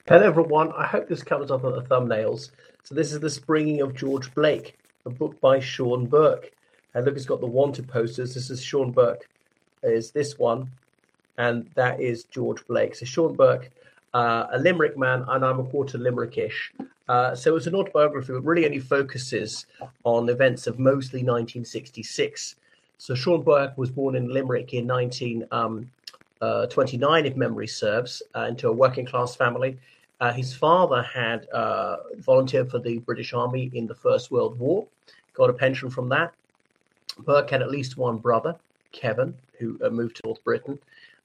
Hello, everyone. I hope this comes up on the thumbnails. So this is The Springing of George Blake, a book by Sean Burke. And look, it's got the wanted posters. This is Sean Burke, is this one, and that is George Blake. So Sean Burke, a Limerick man, and I'm a quarter Limerickish. So it's an autobiography that really only focuses on events of mostly 1966. So Sean Burke was born in Limerick in 1929, if memory serves, into a working class family. His father had volunteered for the British Army in the First World War, got a pension from that. Burke had at least one brother, Kevin, who moved to North Britain.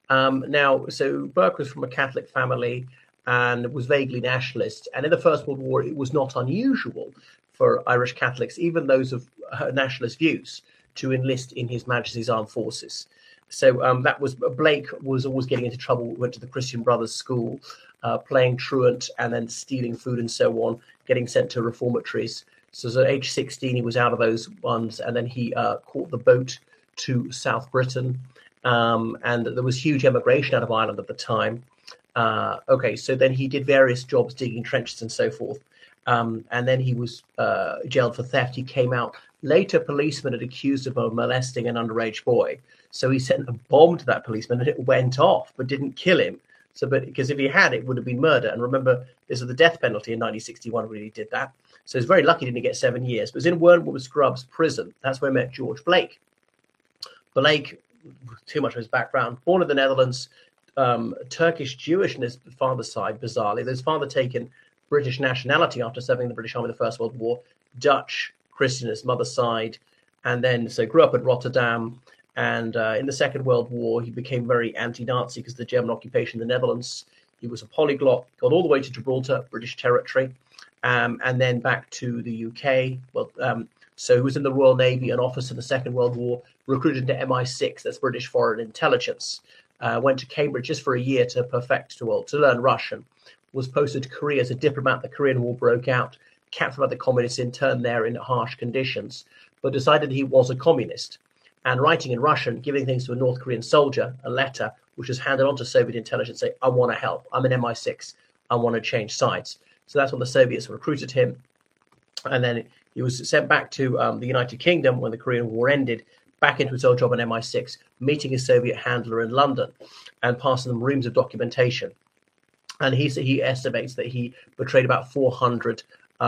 So Burke was from a Catholic family and was vaguely nationalist. And in the First World War, it was not unusual for Irish Catholics, even those of nationalist views, to enlist in His Majesty's Armed Forces. So that was Blake was always getting into trouble. Went to the Christian Brothers School, playing truant and then stealing food and so on, getting sent to reformatories. So at age 16, he was out of those ones, and then he caught the boat to South Britain, and there was huge emigration out of Ireland at the time. So then he did various jobs, digging trenches and so forth, and then he was jailed for theft. He came out. Later, policemen had accused him of molesting an underage boy. So he sent a bomb to that policeman and it went off, but didn't kill him. Because if he had, it would have been murder. And remember, this is the death penalty in 1961 when he did that. So he's very lucky he didn't get 7 years. But it was in Wormwood Scrubs prison. That's where I met George Blake. Blake, too much of his background, born in the Netherlands, Turkish Jewish on his father's side, bizarrely. His father taken British nationality after serving in the British Army in the First World War, Dutch Christian on his mother's side, and then grew up in Rotterdam. And in the Second World War, he became very anti-Nazi because of the German occupation in the Netherlands. He was a polyglot, got all the way to Gibraltar, British territory, and then back to the UK. So he was in the Royal Navy, an officer in the Second World War, recruited to MI6, that's British Foreign Intelligence. Went to Cambridge just for a year to learn Russian. Was posted to Korea as a diplomat. The Korean War broke out, captured by the communists, interned there in harsh conditions, but decided he was a communist. And writing in Russian, giving things to a North Korean soldier, a letter, which was handed on to Soviet intelligence, say, I want to help. I'm an MI6. I want to change sides. So that's when the Soviets recruited him. And then he was sent back to the United Kingdom when the Korean War ended, back into his old job in MI6, meeting his Soviet handler in London and passing them reams of documentation. And he estimates that he betrayed about 400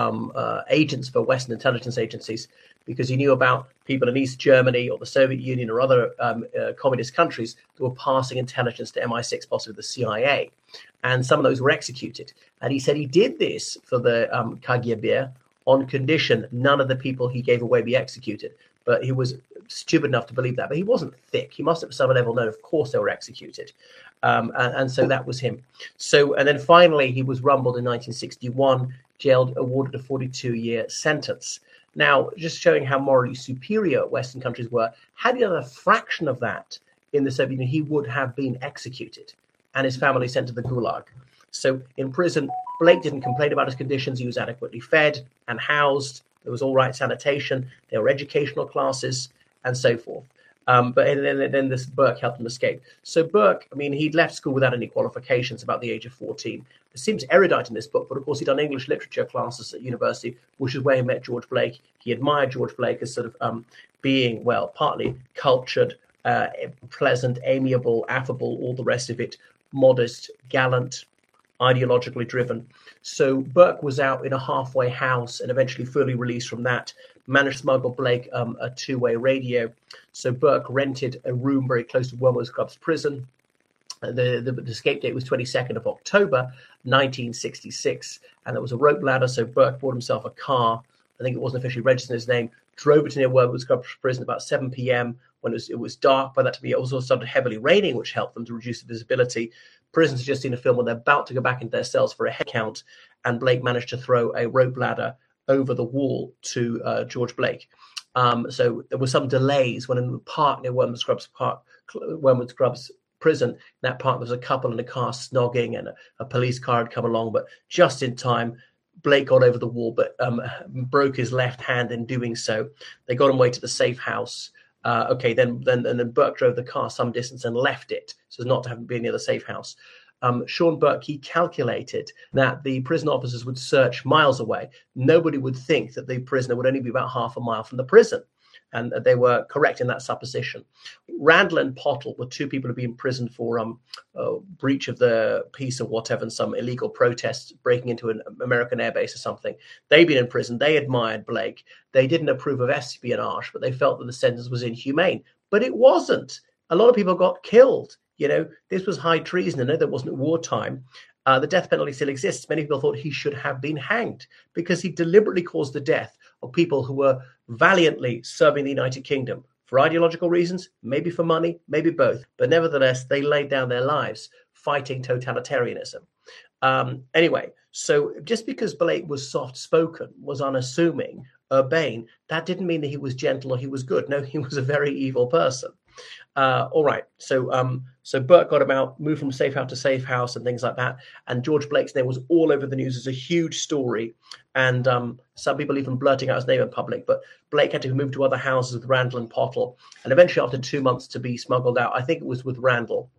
agents for Western intelligence agencies, because he knew about people in East Germany or the Soviet Union or other communist countries that were passing intelligence to MI6, possibly the CIA. And some of those were executed. And he said he did this for the KGB on condition none of the people he gave away be executed. But he was stupid enough to believe that. But he wasn't thick. He must have at some level known, of course, they were executed. And so that was him. And then finally, he was rumbled in 1961, jailed, awarded a 42-year sentence. Now, just showing how morally superior Western countries were, had he done a fraction of that in the Soviet Union, he would have been executed and his family sent to the Gulag. So in prison, Blake didn't complain about his conditions. He was adequately fed and housed. There was all right sanitation. There were educational classes and so forth. But then this Burke helped him escape. So Burke, he'd left school without any qualifications about the age of 14. It seems erudite in this book, but of course he'd done English literature classes at university, which is where he met George Blake. He admired George Blake as sort of being, partly cultured, pleasant, amiable, affable, all the rest of it, modest, gallant, ideologically driven. So Burke was out in a halfway house and eventually fully released from that, managed to smuggle Blake a two-way radio. So Burke rented a room very close to Wormwood Scrubs prison. The escape date was 22nd of October, 1966, and there was a rope ladder, so Burke bought himself a car. I think it wasn't officially registered in his name, drove it to near Wormwood Scrubs prison about 7 p.m. when it was dark. By that time, it also started heavily raining, which helped them to reduce the visibility. Prisoners had just seen a film when they're about to go back into their cells for a head count, and Blake managed to throw a rope ladder over the wall to George Blake. So there were some delays when in the park near Wormwood Scrubs prison. In that park, there was a couple in a car snogging, and a police car had come along, but just in time, Blake got over the wall, but broke his left hand in doing so. They got him away to the safe house. Then Burke drove the car some distance and left it, so as not to have to be near the safe house. Sean Burke, he calculated that the prison officers would search miles away. Nobody would think that the prisoner would only be about half a mile from the prison. And they were correct in that supposition. Randall and Pottle were two people who'd been imprisoned for breach of the peace or whatever, and some illegal protests, breaking into an American airbase or something. They'd been in prison. They admired Blake. They didn't approve of espionage, but they felt that the sentence was inhumane. But it wasn't. A lot of people got killed. This was high treason. I know that wasn't wartime. The death penalty still exists. Many people thought he should have been hanged because he deliberately caused the death of people who were valiantly serving the United Kingdom for ideological reasons, maybe for money, maybe both. But nevertheless, they laid down their lives fighting totalitarianism. Anyway, so just because Blake was soft-spoken, was unassuming, urbane, that didn't mean that he was gentle or he was good. No, he was a very evil person. All right, so Burke got him out, moved from safe house to safe house and things like that. And George Blake's name was all over the news as a huge story. And some people even blurting out his name in public. But Blake had to move to other houses with Randall and Pottle. And eventually, after 2 months to be smuggled out, I think it was with Randall.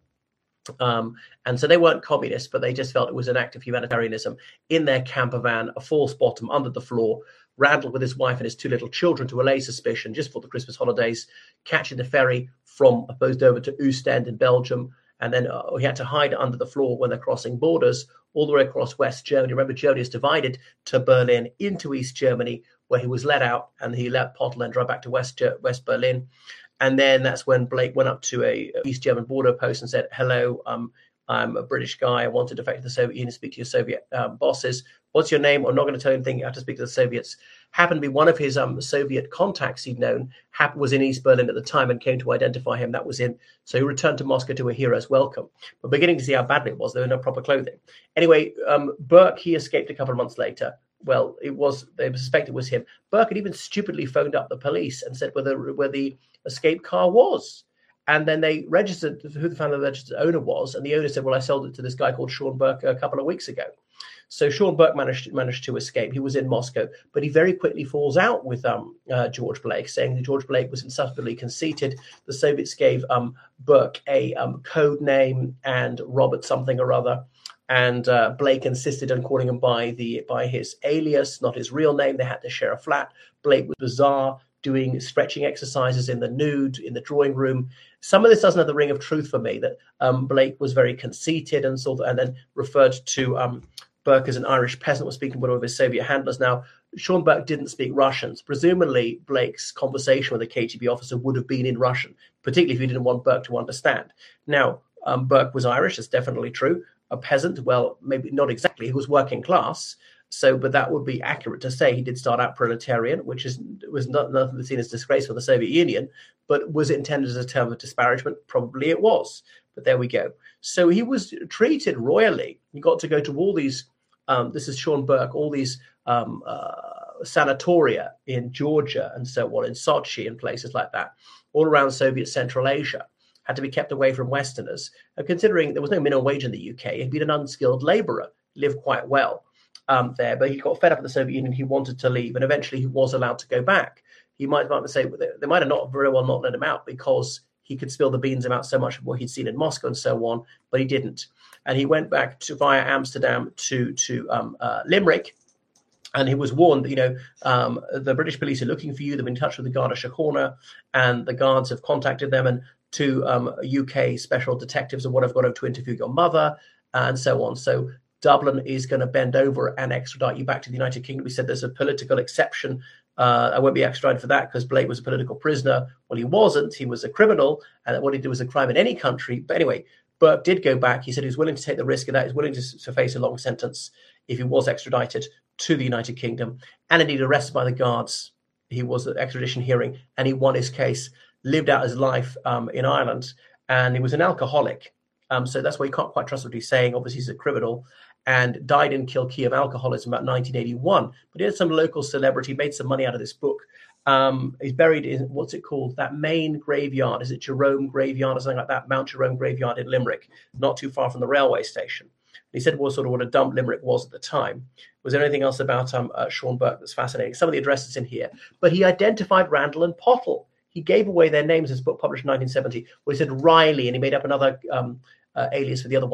And so they weren't communists, but they just felt it was an act of humanitarianism in their camper van, a false bottom under the floor. Randall with his wife and his two little children to allay suspicion just for the Christmas holidays, catching the ferry from Dover to Ostend in Belgium. And then he had to hide under the floor when they're crossing borders all the way across West Germany. Remember, Germany is divided to Berlin into East Germany, where he was let out and he let Pottle and drive back to West Berlin. And then that's when Blake went up to a East German border post and said, hello, I'm a British guy. I want to defect to the Soviet Union, speak to your Soviet bosses. What's your name? I'm not going to tell you anything. You have to speak to the Soviets. Happened to be one of his Soviet contacts he'd known was in East Berlin at the time and came to identify him. That was in. So he returned to Moscow to a hero's welcome. But beginning to see how badly it was, there were no proper clothing. Anyway, Burke, he escaped a couple of months later. Well, they suspected it was him. Burke had even stupidly phoned up the police and said where the escape car was. And then they registered who the family registered owner was. And the owner said, well, I sold it to this guy called Sean Burke a couple of weeks ago. So Sean Burke managed to escape. He was in Moscow, but he very quickly falls out with George Blake, saying that George Blake was insufferably conceited. The Soviets gave Burke a code name and Robert something or other. And Blake insisted on calling him by his alias, not his real name. They had to share a flat. Blake was bizarre, doing stretching exercises in the nude, in the drawing room. Some of this doesn't have the ring of truth for me, that Blake was very conceited and then referred to Burke as an Irish peasant, was speaking with one of his Soviet handlers. Now, Sean Burke didn't speak Russian. Presumably, Blake's conversation with a KGB officer would have been in Russian, particularly if he didn't want Burke to understand. Now, Burke was Irish, that's definitely true. A peasant, well, maybe not exactly. He was working class. But that would be accurate to say he did start out proletarian, which was nothing seen as disgrace for the Soviet Union, but was it intended as a term of disparagement? Probably it was. But there we go. So he was treated royally. He got to go to all these, this is Sean Burke, all these sanatoria in Georgia and so on, in Sochi and places like that, all around Soviet Central Asia. Had to be kept away from Westerners. And considering there was no minimum wage in the UK, he'd been an unskilled labourer, lived quite well there, but he got fed up with the Soviet Union. He wanted to leave, and eventually he was allowed to go back. He might say they might have not very well not let him out because he could spill the beans about so much of what he'd seen in Moscow and so on, but he didn't. And he went back via Amsterdam to Limerick. And he was warned, the British police are looking for you. They've been in touch with the Garda Síochána, and the guards have contacted them, and two UK special detectives or whatever got over to interview your mother, and so on. So Dublin is going to bend over and extradite you back to the United Kingdom. We said there's a political exception. I won't be extradited for that because Blake was a political prisoner. Well, he wasn't. He was a criminal, and what he did was a crime in any country. But anyway, Burke did go back. He said he was willing to take the risk of that. He's willing to face a long sentence if he was extradited to the United Kingdom. And indeed, arrested by the guards. He was at extradition hearing, and he won his case, lived out his life in Ireland, and he was an alcoholic. So that's why you can't quite trust what he's saying. Obviously, he's a criminal, and died in Kilkee of alcoholism about 1981. But he had some local celebrity, made some money out of this book. He's buried in, what's it called? That main graveyard. Is it Jerome Graveyard or something like that? Mount Jerome Graveyard in Limerick, not too far from the railway station. He said was sort of what a dump Limerick was at the time. Was there anything else about Sean Burke that's fascinating? Some of the addresses in here. But he identified Randall and Pottle. He gave away their names. His book published in 1970. Well, he said Riley, and he made up another alias for the other one.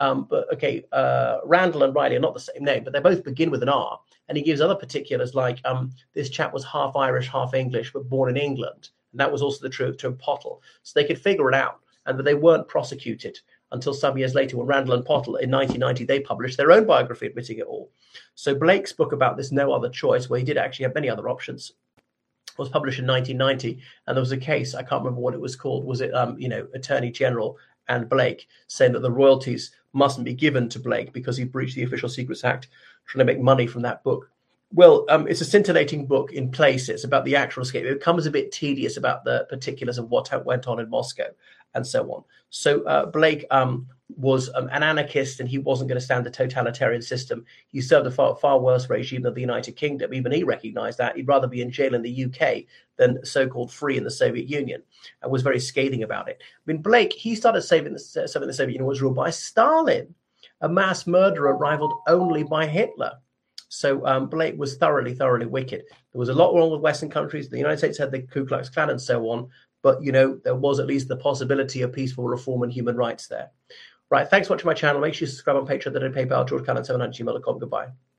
But okay, Randall and Riley are not the same name, but they both begin with an R. And he gives other particulars like this chap was half Irish, half English, but born in England. And that was also the truth to Pottle. So they could figure it out. And but they weren't prosecuted until some years later when Randall and Pottle in 1990, they published their own biography admitting it all. So Blake's book about this No Other Choice, where he did actually have many other options, was published in 1990. And there was a case, I can't remember what it was called. Was it, Attorney General and Blake saying that the royalties mustn't be given to Blake because he breached the Official Secrets Act, trying to make money from that book. Well, it's a scintillating book in places about the actual escape. It becomes a bit tedious about the particulars of what went on in Moscow and so on. So Blake was an anarchist, and he wasn't going to stand the totalitarian system. He served a far worse regime than the United Kingdom. Even he recognized that. He'd rather be in jail in the UK than so-called free in the Soviet Union, and was very scathing about it. I mean, Blake, he started saying the Soviet Union was ruled by Stalin, a mass murderer rivaled only by Hitler. So Blake was thoroughly wicked. There was a lot wrong with Western countries. The United States had the Ku Klux Klan and so on. But, there was at least the possibility of peaceful reform and human rights there. Right. Thanks for watching my channel. Make sure you subscribe on Patreon, then PayPal, GeorgeCallan7@gmail.com. Goodbye.